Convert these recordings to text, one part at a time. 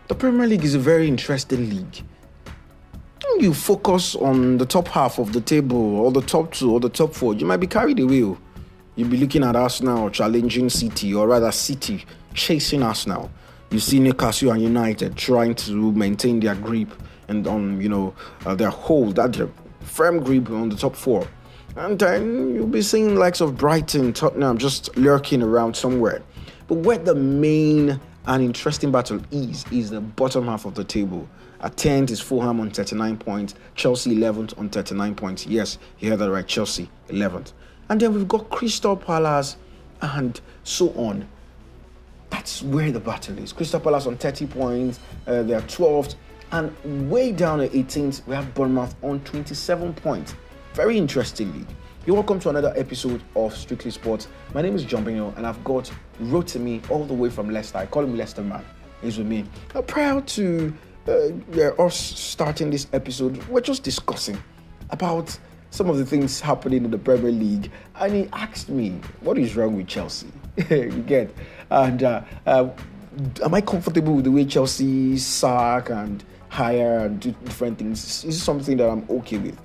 The Premier League is a very interesting league. When you focus on the top half of the table, or the top 2, or the top 4, you might be carried away. You'll be looking at Arsenal challenging City, or rather City chasing Arsenal. You see Newcastle and United trying to maintain their grip and on their hold, that firm grip on the top 4. And then you'll be seeing the likes of Brighton, Tottenham just lurking around somewhere. But where the main and interesting battle is the bottom half of the table. At 10th is Fulham on 39 points, Chelsea 11th on 39 points. Yes, you heard that right, Chelsea 11th. And then we've got Crystal Palace and so on. That's where the battle is. Crystal Palace on 30 points, they're 12th. And way down at 18th, we have Bournemouth on 27 points. Very interesting league. You're welcome to another episode of Strictly Sports. My name is John Benyo, and I've got Rotimi all the way from Leicester. I call him Leicester Man. He's with me. Prior to us starting this episode, we're just discussing about some of the things happening in the Premier League, and he asked me, what is wrong with Chelsea? You get? And am I comfortable with the way Chelsea sack and hire and do different things? Is it something that I'm okay with?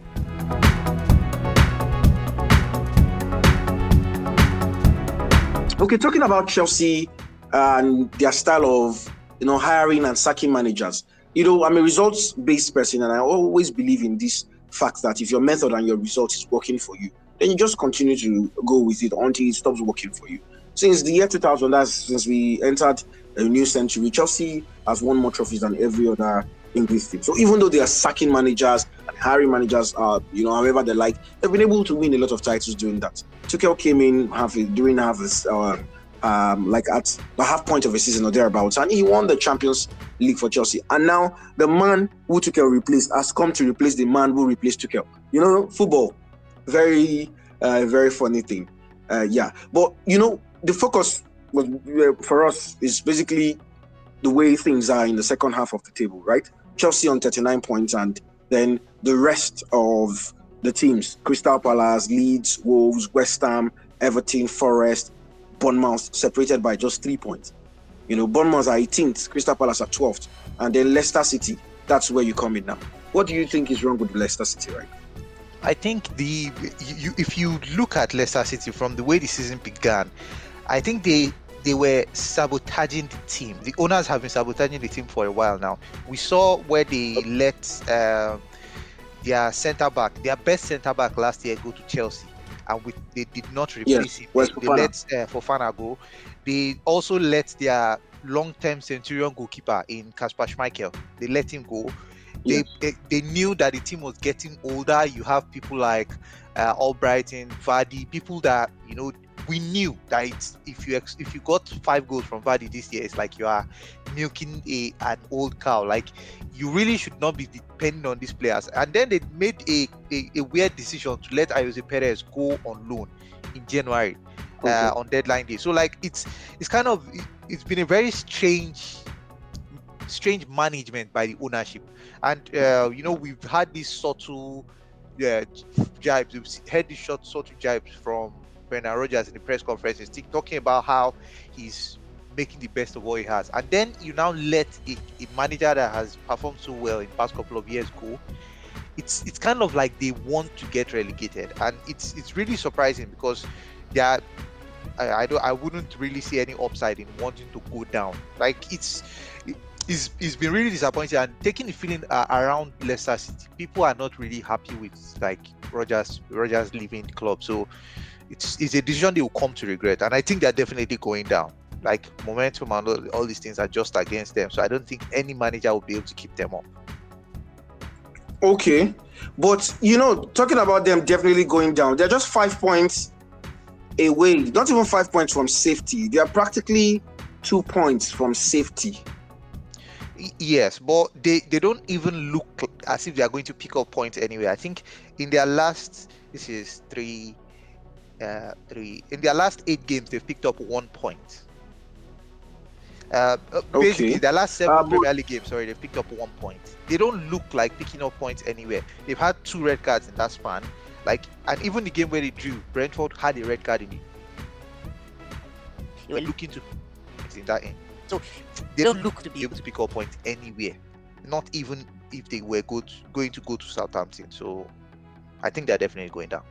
Okay, talking about Chelsea and their style of hiring and sacking managers. I'm a results-based person, and I always believe in this fact that if your method and your result is working for you, then you just continue to go with it until it stops working for you. Since the year 2000, that's since we entered a new century, Chelsea has won more trophies than every other English team. So even though they are sacking managers and hiring managers, however they like, they've been able to win a lot of titles doing that. Tuchel came in during half this, like at the half point of a season or thereabouts, and he won the Champions League for Chelsea. And now the man who Tuchel replaced has come to replace the man who replaced Tuchel. Football, very, very funny thing. But the focus for us is basically the way things are in the second half of the table, right? Chelsea on 39 points, and then the rest of the teams: Crystal Palace, Leeds, Wolves, West Ham, Everton, Forest, Bournemouth, separated by just 3 points. Bournemouth are 18th, Crystal Palace are 12th, and then Leicester City. That's where you come in now. What do you think is wrong with Leicester City, right? I think if you look at Leicester City from the way the season began, I think they were sabotaging the team. The owners have been sabotaging the team for a while now. We saw where they let their centre-back, their best centre-back last year, go to Chelsea, and they did not replace him. They let Fofana go. They also let their long-term Centurion goalkeeper in Kasper Schmeichel. They let him go. They knew that the team was getting older. You have people like Albrighton, Vardy, people that we knew that if you got 5 goals from Vardy this year, it's like you are milking an old cow. Like, you really should not be depending on these players. And then they made a weird decision to let Ayoze Perez go on loan in January on deadline day. So like it's been a very strange management by the ownership. And we've had these subtle jibes. We've heard these subtle jibes from Brendan Rodgers in the press conferences, talking about how he's making the best of what he has. And then you now let a manager that has performed so well in the past couple of years go. It's kind of like they want to get relegated, and it's really surprising because I wouldn't really see any upside in wanting to go down. Like, it's been really disappointing, and taking the feeling around Leicester City, people are not really happy with like Rodgers leaving the club. So it's a decision they will come to regret, and I think they're definitely going down. Like, momentum and all these things are just against them, so I don't think any manager will be able to keep them up. Okay, but talking about them definitely going down, they're just 5 points away, not even 5 points from safety. They are practically 2 points from safety. Yes, but they don't even look as if they are going to pick up points anyway. I think in their last, in their last 8 games, they've picked up 1 point. Basically, their last 7 Premier League games, they've picked up 1 point. They don't look like picking up points anywhere. They've had 2 red cards in that span. And even the game where they drew, Brentford had a red card in it. They were looking to in that end. So they don't look to be able to pick up points anywhere, not even if they were going to go to Southampton. So I think they're definitely going down.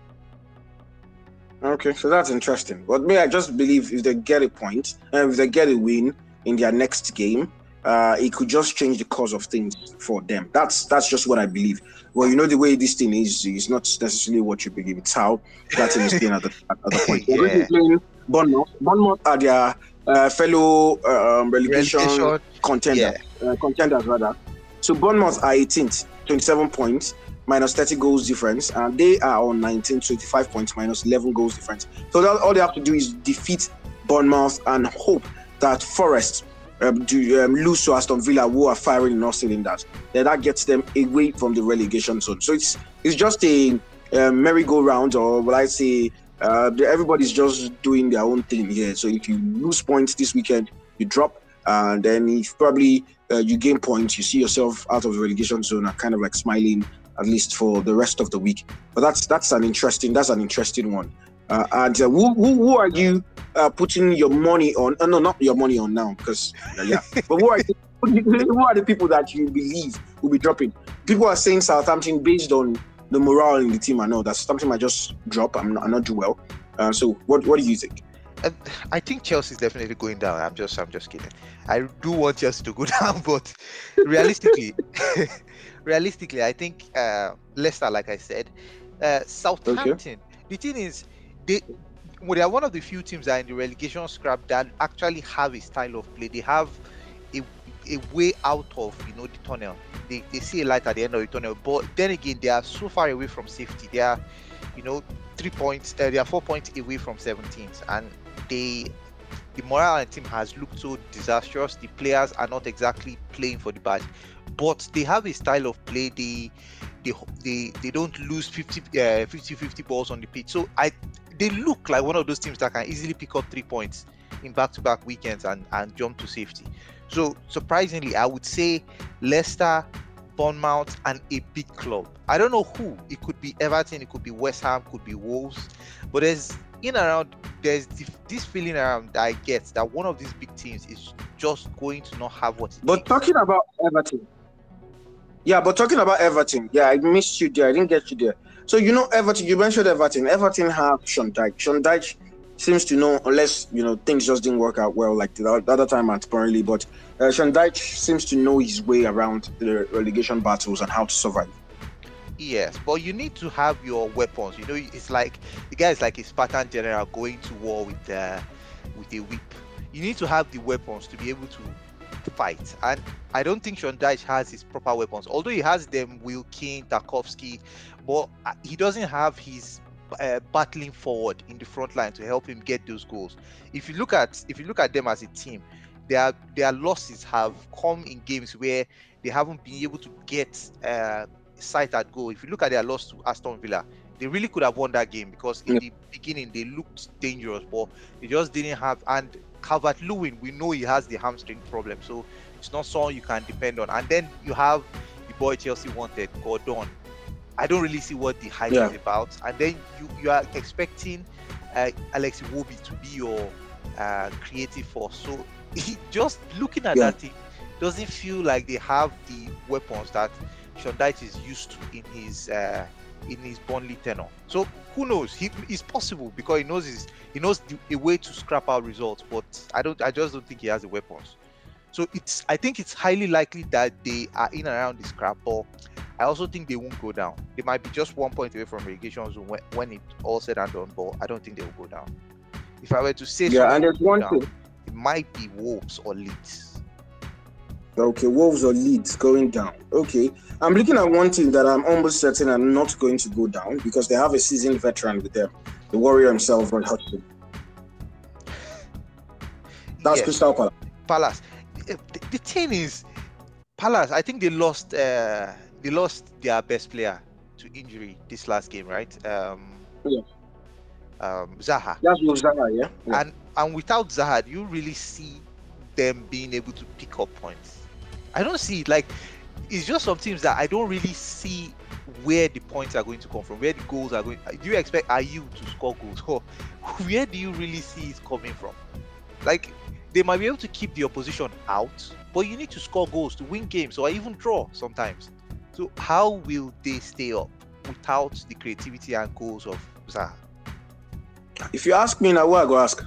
Okay, so that's interesting. But me, I just believe if they get a point, if they get a win in their next game, it could just change the course of things for them. That's just what I believe. Well, you know, the way this thing is not necessarily what you believe. It's how that team is playing at the point. They're going to be playing Bournemouth. Bournemouth are their fellow relegation contenders, contenders rather. So Bournemouth are 18th, 27 points, minus 30 goals difference, and they are on 19, 25 points, minus 11 goals difference. So all they have to do is defeat Bournemouth and hope that Forest lose to Aston Villa, who are firing in all cylinders. Then that gets them away from the relegation zone. So it's just a merry-go-round, or will I say, everybody's just doing their own thing here. So if you lose points this weekend, you drop, and then if probably you gain points, you see yourself out of the relegation zone and kind of like smiling at least for the rest of the week. But that's an interesting one. And who are you putting your money on? No, not your money on now, because But who are the people that you believe will be dropping? People are saying Southampton based on the morale in the team. I know that Southampton might just drop. I'm not do well. So what do you think? I think Chelsea is definitely going down. I'm just kidding. I do want Chelsea to go down, but realistically, I think Leicester, like I said, Southampton. Okay. The thing is, they are one of the few teams that are in the relegation scrap that actually have a style of play. They have a way out of the tunnel. They see a light at the end of the tunnel, but then again, they are so far away from safety. They are 3 points. They are 4 points away from 17th, and the morale and team has looked so disastrous. The players are not exactly playing for the badge, but they have a style of play. They don't lose 50 balls on the pitch. So they look like one of those teams that can easily pick up 3 points in back-to-back weekends and jump to safety. So surprisingly, I would say Leicester, Bournemouth, and a big club. I don't know who. It could be Everton, it could be West Ham, could be Wolves, but there's this feeling around that I get that one of these big teams is just going to not have what it But takes. talking about Everton, I missed you there. I didn't get you there. So Everton, you mentioned Everton. Everton have Sean Dyche. Sean Dyche seems to know, unless things just didn't work out well like the other time at Burnley, but Sean Dyche seems to know his way around the relegation battles and how to survive. Yes, but you need to have your weapons. It's like the guy is like a Spartan general going to war with a whip. You need to have the weapons to be able to fight, and I don't think Sean Dyche has his proper weapons. Although he has them, Wilkin, Tarkowski, but he doesn't have his battling forward in the front line to help him get those goals. If you look at them as a team, their losses have come in games where they haven't been able to get sight at goal. If you look at their loss to Aston Villa, they really could have won that game because in the beginning they looked dangerous, but they just didn't have. And Calvert-Lewin, we know he has the hamstring problem, so it's not someone you can depend on. And then you have the boy Chelsea wanted, Gordon. I don't really see what the hype is about. And then you are expecting Alex Iwobi to be your creative force. So just looking at that team doesn't feel like they have the weapons that Sean Dyche is used to in his Burnley tenure. So who knows? It's possible because he knows a way to scrap out results, but I just don't think he has the weapons. So I think it's highly likely that they are in and around the scrap, but I also think they won't go down. They might be just 1 point away from relegation zone when it's all said and done, but I don't think they will go down. If I were to say and there's one thing. It might be Wolves or Leeds. Okay, Wolves or Leeds going down. Okay, I'm looking at one team that I'm almost certain are not going to go down because they have a seasoned veteran with them, the Warrior himself, Roy Hodgson. That's Crystal Palace. Palace. The thing is, Palace. I think they lost their best player to injury this last game, right? Zaha. That's Zaha, yeah. And without Zaha, do you really see them being able to pick up points? I don't see it. Like, it's just some teams that I don't really see where the points are going to come from, where the goals are going. Do you expect Ayew to score goals, or where do you really see it coming from? Like, they might be able to keep the opposition out, but you need to score goals to win games or even draw sometimes. So how will they stay up without the creativity and goals of Zaha? If you ask me now, what I go ask?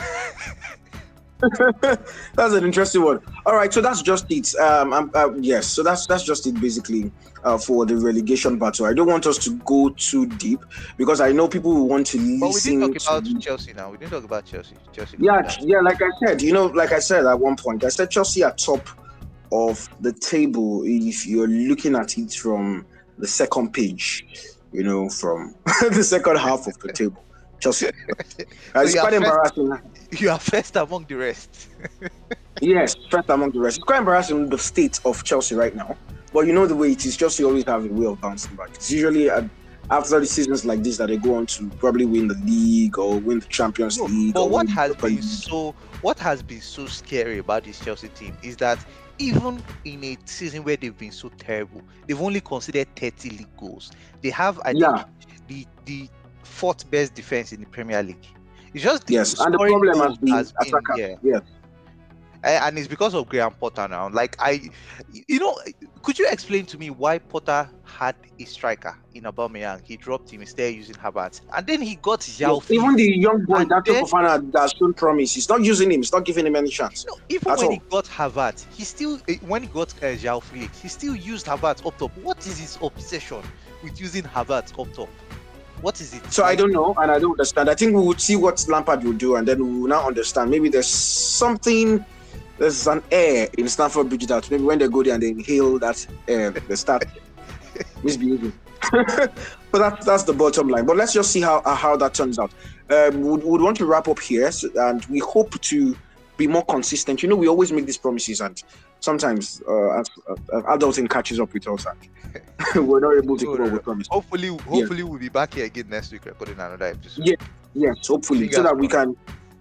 That's an interesting one. All right, so that's just it. Yes, so that's just it basically for the relegation battle. I don't want us to go too deep because I know people will want to listen. But we didn't talk about Chelsea now. We didn't talk about Chelsea. Yeah. Like I said at one point, I said Chelsea are top of the table if you're looking at it from the second page. From the second half of the table. Chelsea. It's quite embarrassing. You are first among the rest. Yes, first among the rest. It's quite embarrassing the state of Chelsea right now. But you know the way it is, Chelsea always have a way of bouncing back. It's usually after the seasons like this that they go on to probably win the league or win the Champions League. But what has been so scary about this Chelsea team is that even in a season where they've been so terrible, they've only conceded 30 league goals. They have, I think, the fourth best defense in the Premier League. It's just and the problem has been yes. And it's because of Graham Potter now. Could you explain to me why Potter had a striker in Aubameyang? He dropped him instead using Havertz, and then he got João Felix. Even the young boy that Fofana has shown promise. He's not using him. He's not giving him any chance. Even when he got Havertz, when he got João Felix, he still used Havertz up top. What is his obsession with using Havertz up top? What is it? So I don't know, and I don't understand. I think we would see what Lampard will do, and then we will now understand. Maybe there's an air in Stamford Bridge that maybe when they go there and they inhale that air, they start misbehaving. But that's the bottom line. But let's just see how that turns out. Would want to wrap up here, and we hope to be more consistent. We always make these promises, and sometimes adulting catches up with us, and we're not able to keep up with promises. Hopefully we'll be back here again next week recording another episode. Yes, hopefully, so that we can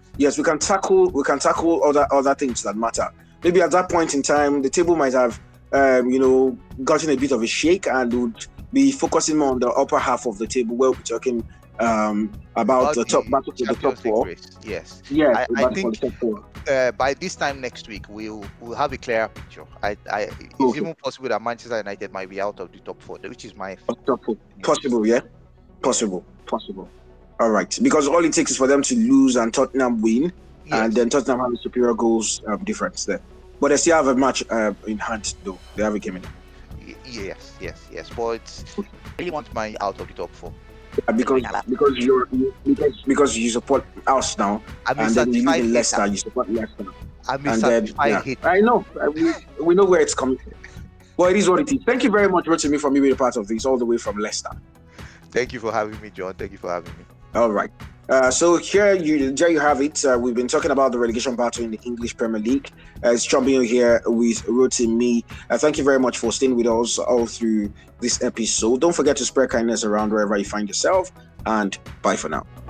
tackle other things that matter. Maybe at that point in time, the table might have gotten a bit of a shake and would be focusing more on the upper half of the table where we're talking about the top battle for the top four. Yes. Yeah, I think by this time next week we'll have a clearer picture. It's even possible that Manchester United might be out of the top four, which is my top four. Possible, yeah. Possible. All right, because all it takes is for them to lose and Tottenham win, and then Tottenham have a superior goals difference there. But they still have a match in hand, though. They have a game in hand. Yes. But I really want my out of the top four. Yeah, because you support us now, and then you live in Leicester, you support Leicester. I'm a certified hater. I know. We know where it's coming from. Well, it is what it is. Thank you very much, Rotimi, for being a part of this, all the way from Leicester. Thank you for having me, John. Thank you for having me. All right. So there you have it. We've been talking about the relegation battle in the English Premier League. It's Chambio here with Rotimi. Thank you very much for staying with us all through this episode. Don't forget to spread kindness around wherever you find yourself. And bye for now.